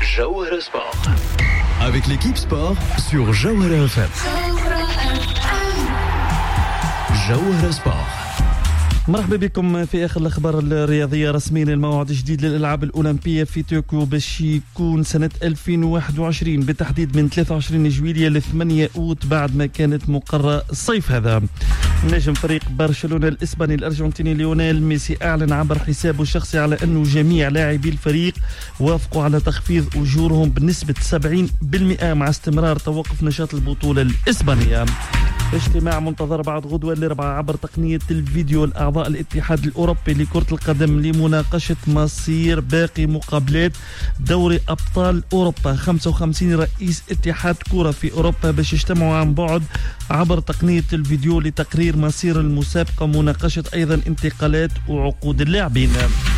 Jawhara Sport. Avec l'équipe sport sur Jawhara FM. Jawhara Sport. مرحبا بكم في آخر الأخبار الرياضية. رسميا الموعد جديد للألعاب الأولمبية في طوكيو باش يكون سنة 2021 بالتحديد من 23 جويلية ل 8 أوت بعد ما كانت مقررة الصيف هذا. نجم فريق برشلونة الإسباني الأرجنتيني ليونيل ميسي أعلن عبر حسابه الشخصي على أنه جميع لاعبي الفريق وافقوا على تخفيض أجورهم بنسبة 70% مع استمرار توقف نشاط البطولة الإسبانية. اجتماع منتظر بعد غدوة الأربعاء عبر تقنية الفيديو الأعضاء الاتحاد الأوروبي لكرة القدم لمناقشة مصير باقي مقابلات دوري أبطال أوروبا. 55 رئيس اتحاد كرة في أوروبا باش يجتمعوا عن بعد عبر تقنية الفيديو لتقرير مصير المسابقة ومناقشة أيضا انتقالات وعقود اللاعبين.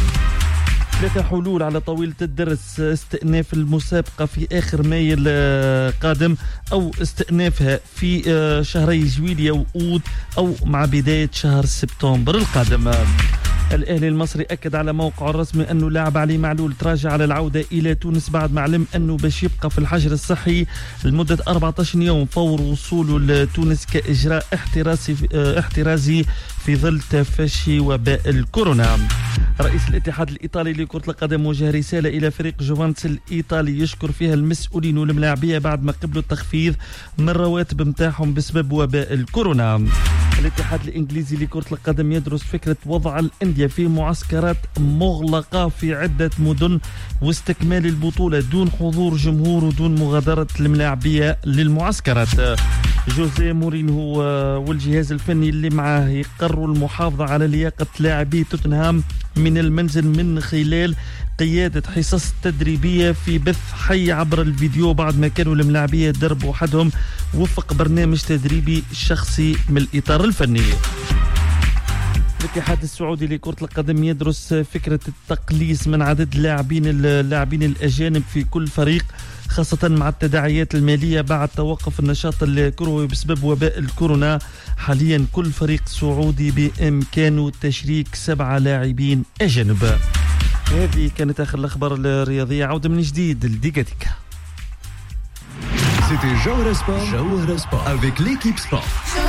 3 حلول على طاولة الدرس: استئناف المسابقة في آخر مايو القادم أو استئنافها في شهري جويلية وأوت أو مع بداية شهر سبتمبر القادم. الأهلي المصري أكد على موقعه الرسمي أنه لاعب علي معلول تراجع على العودة إلى تونس بعد ما علم أنه باش يبقى في الحجر الصحي لمدة 14 يوم فور وصوله لتونس كإجراء احترازي في ظل تفشي وباء الكورونا. رئيس الاتحاد الإيطالي لكرة القدم وجه رسالة إلى فريق جوفانتس الإيطالي يشكر فيها المسؤولين والملاعبية بعد ما قبلوا التخفيض من الرواتب متاعهم بسبب وباء الكورونا. الاتحاد الإنجليزي لكرة القدم يدرس فكرة وضع الأندية في معسكرات مغلقة في عدة مدن واستكمال البطولة دون حضور جمهور ودون مغادرة الملاعبية للمعسكرات. جوزيه مورينهو والجهاز الفني اللي معاه يقرروا المحافظة على لياقة لاعبي توتنهام من المنزل من خلال قيادة حصص تدريبية في بث حي عبر الفيديو بعد ما كانوا الملاعبية يدربوا وحدهم وفق برنامج تدريبي شخصي من الإطار الفني. الاتحاد السعودي لكرة القدم يدرس فكرة التقليص من عدد اللاعبين الأجانب في كل فريق خاصة مع التداعيات المالية بعد توقف النشاط الكروي بسبب وباء الكورونا. حاليا كل فريق سعودي بإمكانه تشريك 7 لاعبين أجانب. هذه كانت آخر الأخبار الرياضية. عودة من جديد لديكاتيكا. C'était Jawhara Sport avec l'équipe sport.